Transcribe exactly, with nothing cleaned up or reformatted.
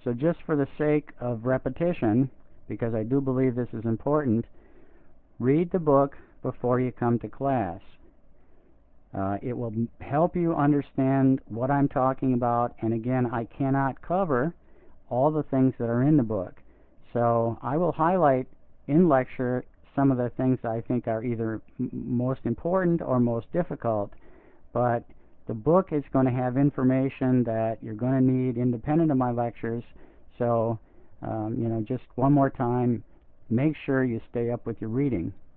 So just for the sake of repetition, because I do believe this is important, read the book before you come to class. Uh, it will help you understand what I'm talking about, and again, I cannot cover all the things that are in the book. So I will highlight in lecture some of the things I think are either most important or most difficult, but the book is going to have information that you're going to need independent of my lectures. So, um, you know, just one more time, make sure you stay up with your reading.